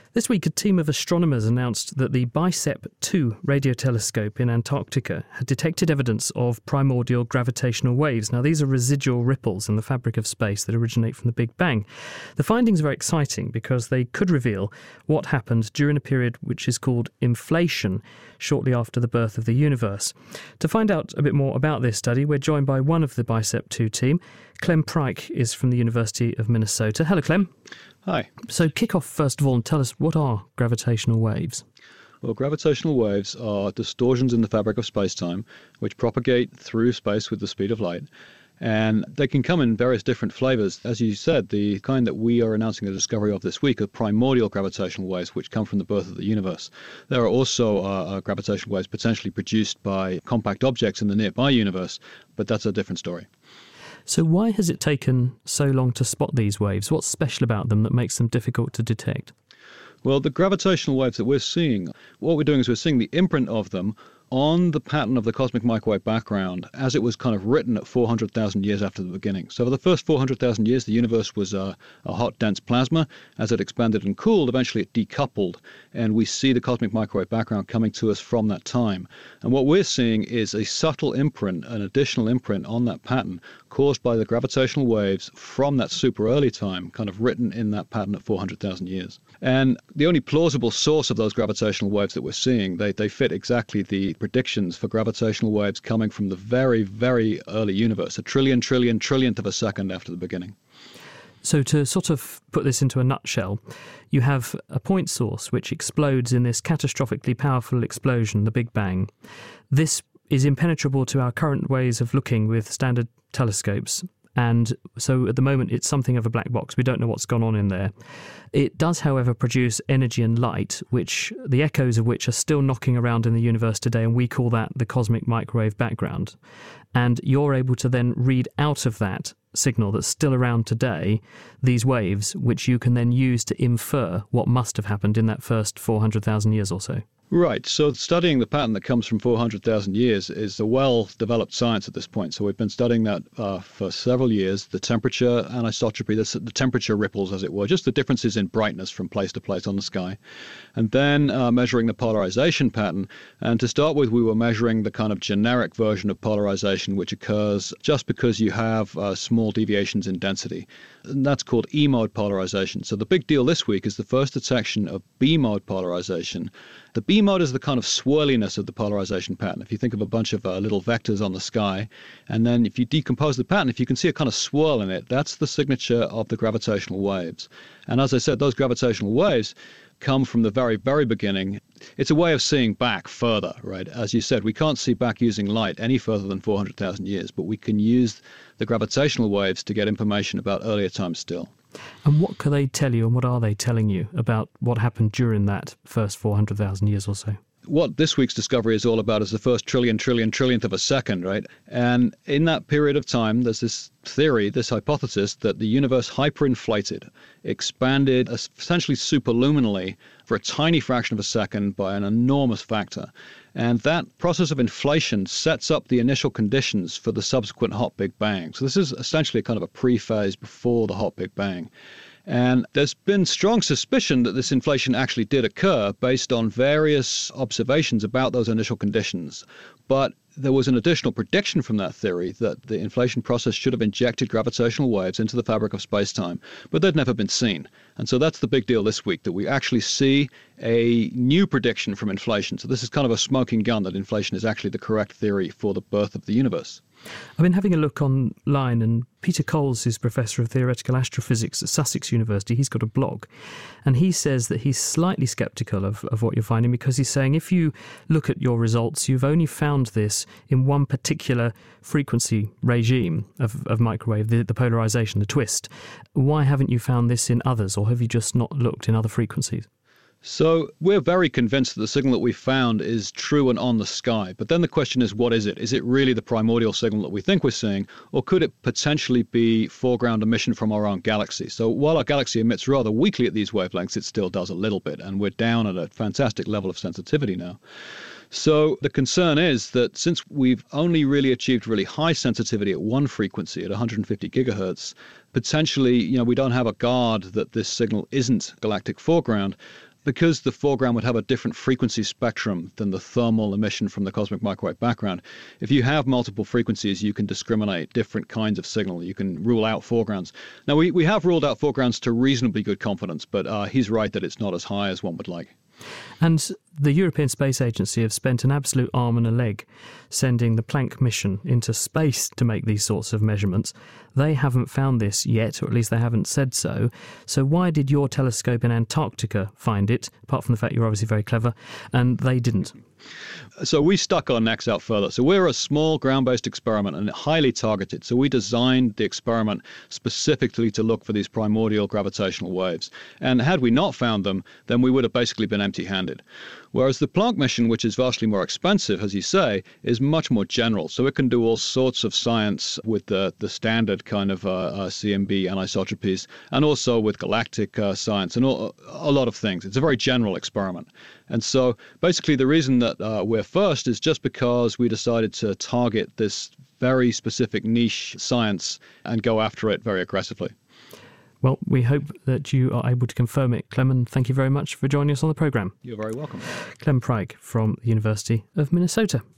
This week, a team of astronomers announced that the BICEP 2 radio telescope in Antarctica had detected evidence of primordial gravitational waves. Now, these are residual ripples in the fabric of space that originate from the Big Bang. The findings are very exciting because they could reveal what happened during a period which is called inflation, shortly after the birth of the universe. To find out a bit more about this study, we're joined by one of the BICEP 2 team. Clem Pryke is from the University of Minnesota. Hello, Clem. Hi. So kick off first of all and tell us, what are gravitational waves? Well, gravitational waves are distortions in the fabric of space-time which propagate through space with the speed of light. And they can come in various different flavors. As you said, the kind that we are announcing the discovery of this week are primordial gravitational waves, which come from the birth of the universe. There are also gravitational waves potentially produced by compact objects in the nearby universe, but that's a different story. So why has it taken so long to spot these waves? What's special about them that makes them difficult to detect? Well, the gravitational waves that we're seeing, what we're doing is we're seeing the imprint of them on the pattern of the cosmic microwave background as it was kind of written at 400,000 years after the beginning. So for the first 400,000 years, the universe was a hot, dense plasma. As it expanded and cooled, eventually it decoupled, and we see the cosmic microwave background coming to us from that time. And what we're seeing is a subtle imprint, an additional imprint on that pattern caused by the gravitational waves from that super early time, kind of written in that pattern at 400,000 years. And the only plausible source of those gravitational waves that we're seeing, they fit exactly the predictions for gravitational waves coming from the very, very early universe, a trillionth of a second after the beginning. So to sort of put this into a nutshell, you have a point source which explodes in this catastrophically powerful explosion, the Big Bang. This is impenetrable to our current ways of looking with standard telescopes. And so at the moment, it's something of a black box. We don't know what's gone on in there. It does, however, produce energy and light, which the echoes of which are still knocking around in the universe today, and we call that the cosmic microwave background. And you're able to then read out of that signal that's still around today these waves, which you can then use to infer what must have happened in that first 400,000 years or so. Right. So studying the pattern that comes from 400,000 years is a well-developed science at this point. So we've been studying that for several years, the temperature anisotropy, the temperature ripples, as it were, just the differences in brightness from place to place on the sky, and then measuring the polarization pattern. And to start with, we were measuring the kind of generic version of polarization, which occurs just because you have small deviations in density. And that's called E-mode polarization. So the big deal this week is the first detection of B-mode polarization. The B-mode is the kind of swirliness of the polarization pattern. If you think of a bunch of little vectors on the sky, and then if you decompose the pattern, if you can see a kind of swirl in it, that's the signature of the gravitational waves. And as I said, those gravitational waves come from the very, very beginning. It's a way of seeing back further, right? As you said, we can't see back using light any further than 400,000 years, but we can use the gravitational waves to get information about earlier times still. And what can they tell you, and what are they telling you about what happened during that first 400,000 years or so? What this week's discovery is all about is the first trillionth of a second, right? And in that period of time, there's this theory, this hypothesis, that the universe hyperinflated, expanded essentially superluminally for a tiny fraction of a second by an enormous factor. And that process of inflation sets up the initial conditions for the subsequent hot Big Bang. So this is essentially kind of a pre-phase before the hot Big Bang. And there's been strong suspicion that this inflation actually did occur based on various observations about those initial conditions. But there was an additional prediction from that theory that the inflation process should have injected gravitational waves into the fabric of space-time, but they'd never been seen. And so that's the big deal this week, that we actually see a new prediction from inflation. So this is kind of a smoking gun that inflation is actually the correct theory for the birth of the universe. I've been having a look online, and Peter Coles is Professor of Theoretical Astrophysics at Sussex University. He's got a blog, and he says that he's slightly sceptical of what you're finding, because he's saying if you look at your results, you've only found this in one particular frequency regime of microwave, the polarization, the twist. Why haven't you found this in others, or have you just not looked in other frequencies? So we're very convinced that the signal that we found is true and on the sky. But then the question is, what is it? Is it really the primordial signal that we think we're seeing, or could it potentially be foreground emission from our own galaxy? So while our galaxy emits rather weakly at these wavelengths, it still does a little bit, and we're down at a fantastic level of sensitivity now. So the concern is that since we've only really achieved really high sensitivity at one frequency, at 150 gigahertz, potentially, we don't have a guard that this signal isn't galactic foreground. because the foreground would have a different frequency spectrum than the thermal emission from the cosmic microwave background, if you have multiple frequencies, you can discriminate different kinds of signal. You can rule out foregrounds. Now, we have ruled out foregrounds to reasonably good confidence, but he's right that it's not as high as one would like. And the European Space Agency have spent an absolute arm and a leg sending the Planck mission into space to make these sorts of measurements. They haven't found this yet, or at least they haven't said so. So why did your telescope in Antarctica find it, apart from the fact you're obviously very clever, and they didn't? So we stuck our necks out further. So we're a small ground-based experiment and highly targeted. So we designed the experiment specifically to look for these primordial gravitational waves. And had we not found them, then we would have basically been empty-handed. Whereas the Planck mission, which is vastly more expensive, as you say, is much more general. So it can do all sorts of science with the standard kind of CMB anisotropies, and also with galactic science and a lot of things. It's a very general experiment. And so basically the reason that we're first is just because we decided to target this very specific niche science and go after it very aggressively. Well, we hope that you are able to confirm it, Clem, and thank you very much for joining us on the programme. You're very welcome. Clem Pryke from the University of Minnesota.